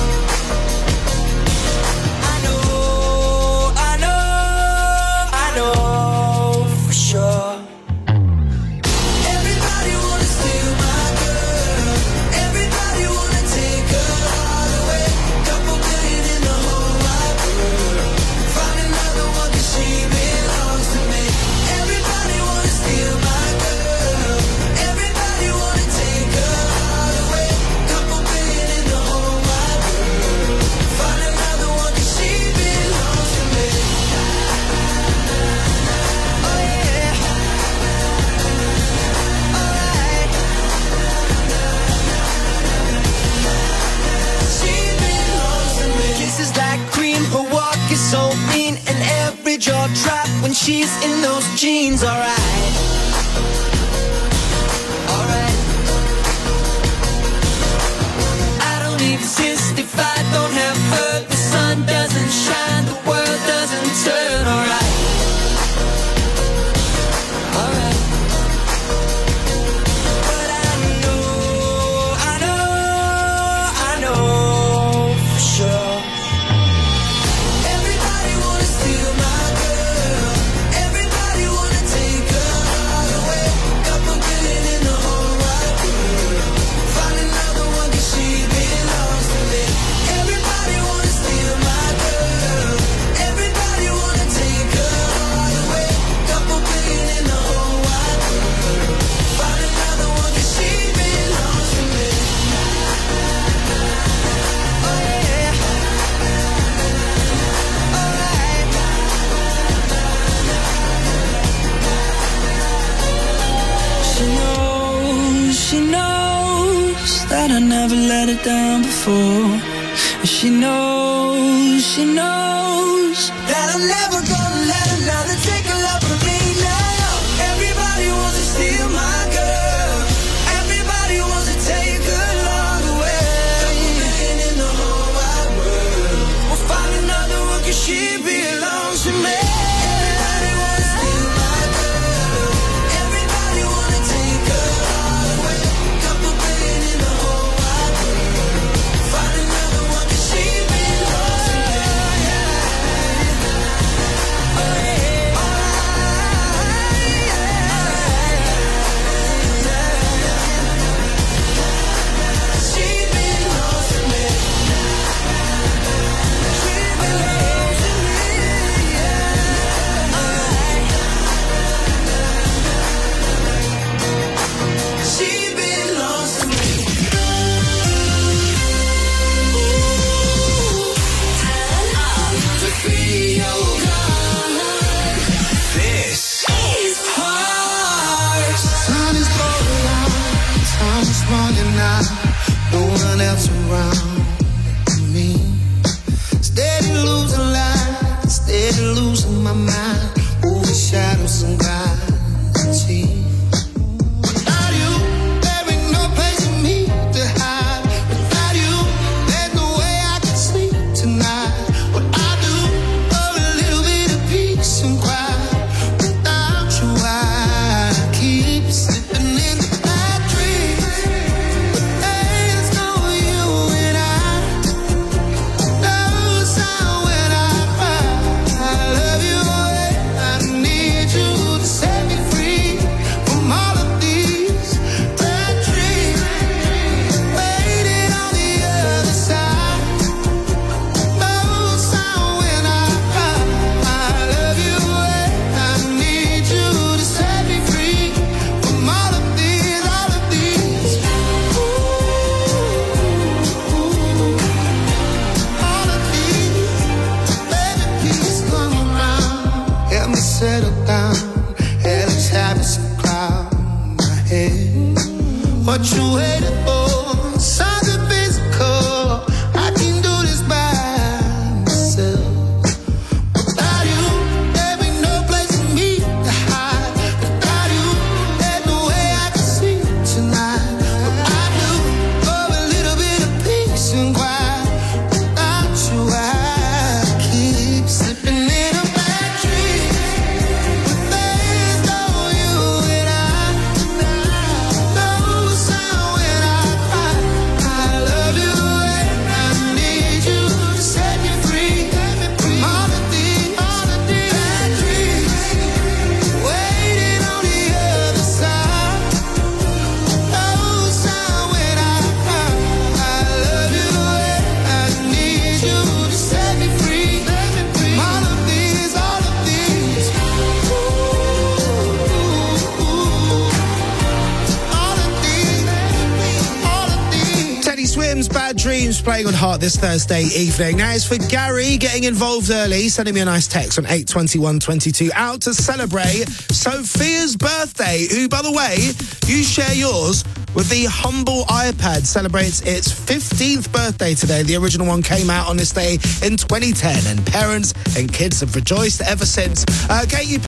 I know for sure. Everybody wanna steal my girl. Everybody wanna take her all away. Couple billion in the whole wide world. Find another one 'cause she belongs to me. Everybody wanna steal my girl. Everybody wanna take her all away. Couple billion in the whole wide world. Find another one 'cause she belongs to me. Kisses like cream, her walk is so mean, and every jaw drop when she's in those jeans, alright. Alright. I don't exist if I don't have her. The sun doesn't shine, the world doesn't turn, alright. Alright. But I know for sure. Everybody wanna steal my girl. Everybody wanna take her all away. Couple billion in the whole wide world. Find another one 'cause she belongs to me. Everybody wanna steal my girl. Everybody wanna take her all away. Couple billion in the whole wide world. Find another one 'cause she belongs to me. Oh yeah. She knows that I never let her down before. She knows that I'm never gonna let another take a love from me now. Everybody wants to steal my girl. Everybody wants to take her long away. In the whole wide world, we'll find another one 'cause she belongs to me. Everybody wants to steal my girl. Everybody wanna take her all away. Couple billion in the whole wide world. Find another one 'cause she belongs to me. Oh yeah. She belongs to me. She belongs to me. She belongs to me. This is Heart. Sun is going out, time is running out, no one else around me. Steady losing light, steady losing my mind, over shadows and gravity. Without you, there ain't no place for me to hide. Without you, there's no way I can sleep tonight. What I do for a little bit of peace and quiet. Without you, I keep slipping into bad dreams. But there's no you and I. No sound when I cry. I love you away. I need you to set me free from all of these bad dreams. Waiting on the other side. No sound when I cry. I love you away. I need you to set me free from all of these, all of these. All of these. Baby, please come around. Help me settle down. Headless habits cloud my head. What you waiting for? Something physical. I can do this by myself. Without you, there ain't no place for me to hide. Without you, Dreams playing on Heart this Thursday evening. Now it's for Gary getting involved early, sending me a nice text on 82122 out to celebrate Sophia's birthday, who, by the way, you share yours with the Humble iPad. Celebrates its 15th birthday today. The original one came out on this day in 2010, and parents and kids have rejoiced ever since. Kate, you